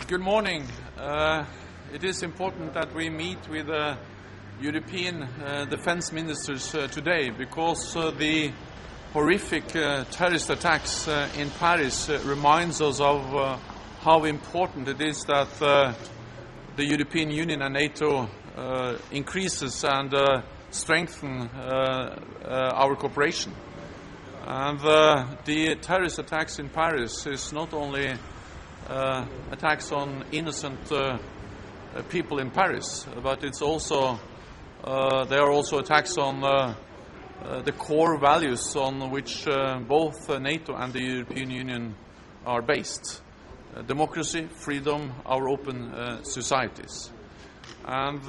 Good morning. It is important that we meet with European defense ministers today because the horrific terrorist attacks in Paris reminds us of how important it is that the European Union and NATO increases and strengthen our cooperation. And the terrorist attacks in Paris is not only attacks on innocent people in Paris, but it's also there are also attacks on the core values on which both NATO and the European Union are based: democracy, freedom, our open societies. And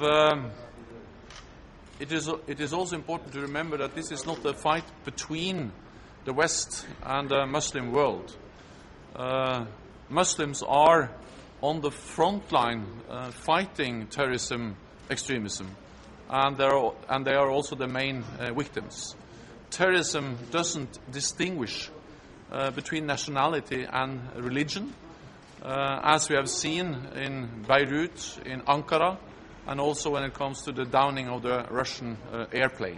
it is also important to remember that this is not a fight between the West and the Muslim world. Muslims are on the front line fighting terrorism, extremism, and they are also the main victims. Terrorism doesn't distinguish between nationality and religion, as we have seen in Beirut, in Ankara, and also when it comes to the downing of the Russian airplane.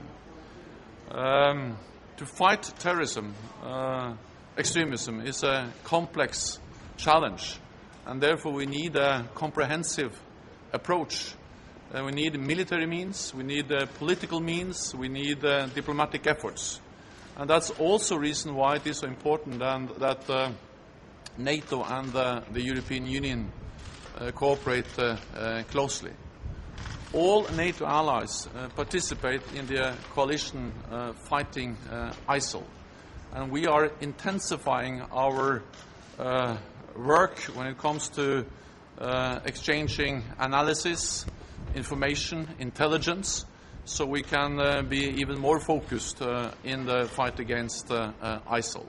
To fight terrorism, extremism is a complex challenge, and therefore we need a comprehensive approach. We need military means, we need political means, we need diplomatic efforts. And that's also a reason why it is so important that NATO and the European Union cooperate closely. All NATO allies participate in the coalition fighting ISIL, and we are intensifying our work when it comes to exchanging analysis, information, intelligence, so we can be even more focused in the fight against ISIL.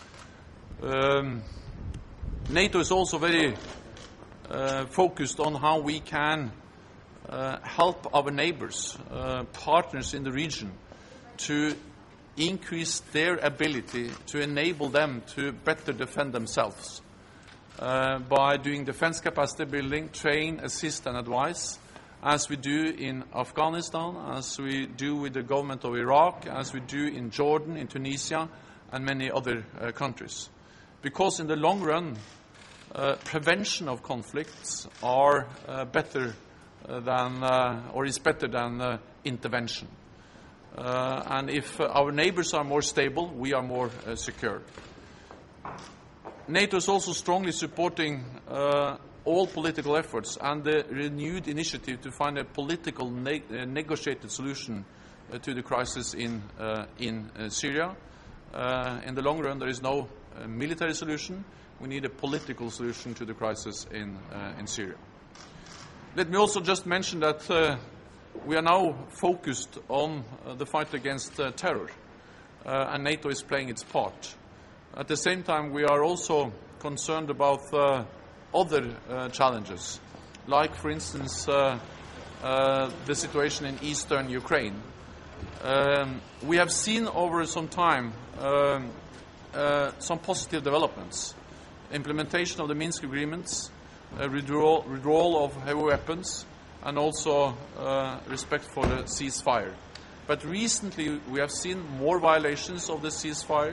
NATO is also very focused on how we can help our neighbors, partners in the region, to increase their ability to enable them to better defend themselves by doing defense capacity building, train, assist and advise, as we do in Afghanistan, as we do with the government of Iraq, as we do in Jordan, in Tunisia and many other countries. Because in the long run, prevention of conflicts are better than is better than intervention. And if our neighbors are more stable, we are more secure. NATO is also strongly supporting all political efforts and the renewed initiative to find a political negotiated solution to the crisis in Syria. In the long run, there is no military solution. We need a political solution to the crisis in Syria. Let me also just mention that we are now focused on the fight against terror, and NATO is playing its part. At the same time, we are also concerned about other challenges, like, for instance, the situation in eastern Ukraine. We have seen over some time some positive developments: implementation of the Minsk agreements, withdrawal of heavy weapons, and also respect for the ceasefire. But recently we have seen more violations of the ceasefire,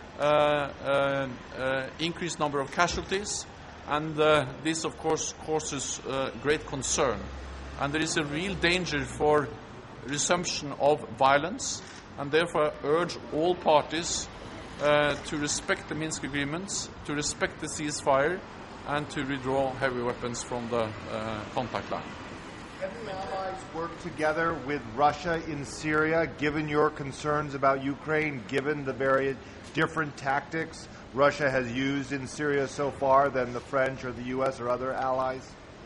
increased number of casualties, and this of course causes great concern. And there is a real danger for resumption of violence, and therefore I urge all parties to respect the Minsk agreements, to respect the ceasefire, and to withdraw heavy weapons from the contact line. Have the allies worked together with Russia in Syria, given your concerns about Ukraine, given the very different tactics Russia has used in Syria so far than the French or the U.S. or other allies?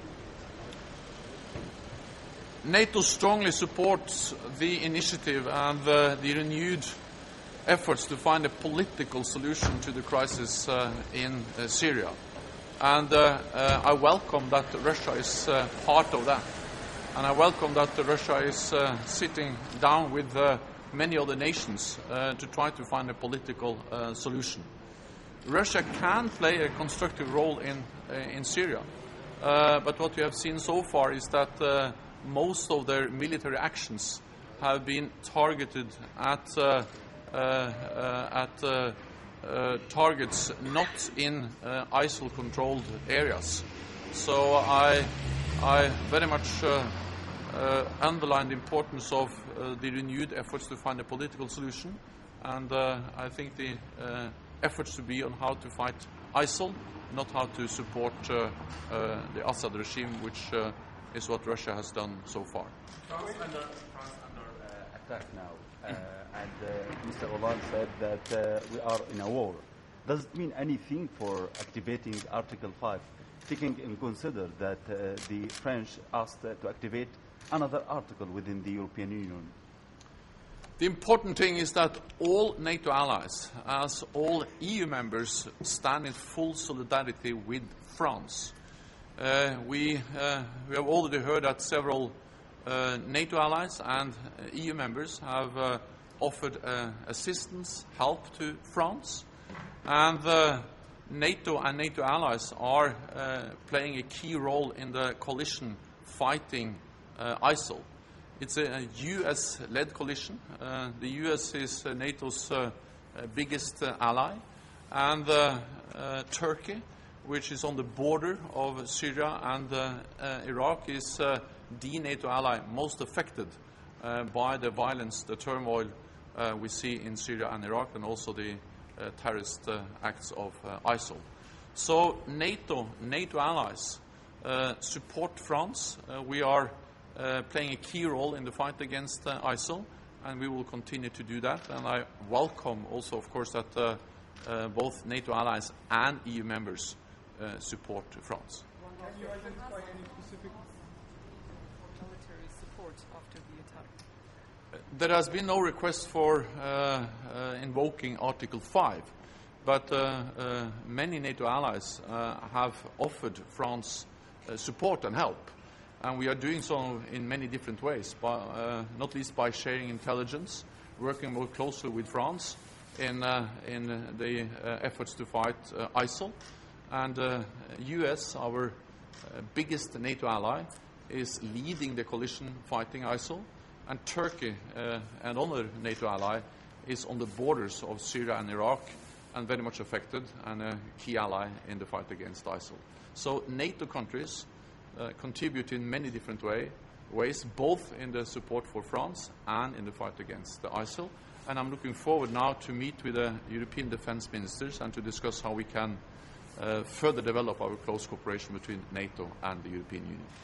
NATO strongly supports the initiative and the renewed efforts to find a political solution to the crisis in Syria. And I welcome that Russia is part of that. And I welcome that Russia is sitting down with many other nations to try to find a political solution. Russia can play a constructive role in Syria. But what we have seen so far is that most of their military actions have been targeted at targets not in ISIL-controlled areas. So I very much underline the importance of the renewed efforts to find a political solution, and I think the efforts to be on how to fight ISIL, not how to support the Assad regime, which is what Russia has done so far. France under attack now, and Mr. Hollande said that we are in a war. Does it mean anything for activating Article 5, taking in consider that the French asked to activate another article within the European Union? The important thing is that all NATO allies, as all EU members, stand in full solidarity with France. We have already heard that several NATO allies and EU members have offered assistance, help to France, and NATO and NATO allies are playing a key role in the coalition fighting ISIL. It's a US-led coalition. The US is NATO's biggest ally, and Turkey, which is on the border of Syria and Iraq, is the NATO ally most affected by the violence, the turmoil we see in Syria and Iraq, and also the terrorist acts of ISIL. So NATO allies support France. We are playing a key role in the fight against ISIL, and we will continue to do that. And I welcome also, of course, that both NATO allies and EU members support France. Can you identify any specific military support after the attack? There has been no request for invoking Article 5, but many NATO allies have offered France support and help. And we are doing so in many different ways, not least by sharing intelligence, working more closely with France in the efforts to fight ISIL. And US, our biggest NATO ally, is leading the coalition fighting ISIL. And Turkey, another NATO ally, is on the borders of Syria and Iraq and very much affected, and a key ally in the fight against ISIL. So NATO countries contribute in many different ways, both in the support for France and in the fight against ISIL. And I'm looking forward now to meet with the European defense ministers and to discuss how we can further develop our close cooperation between NATO and the European Union.